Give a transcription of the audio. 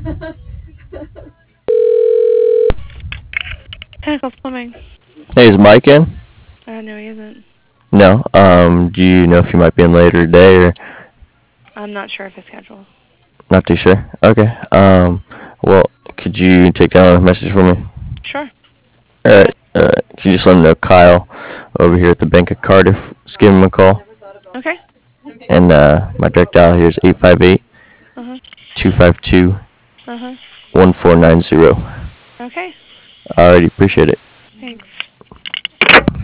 Pinnacle Plumbing. Hey, is Mike in? No, he isn't. No. Do you know if he might be in later today or I'm not sure of his schedule. not too sure? Okay. Well, could you take down a message for me? Sure. Go Alright, ahead. alright. Can you just let him know Kyle over here at the Bank of Cardiff? Just give him a call. Okay. And my direct dial here is 858 Uh-huh. 252 Uh-huh. 1490. Okay. Alrighty, appreciate it. Thanks.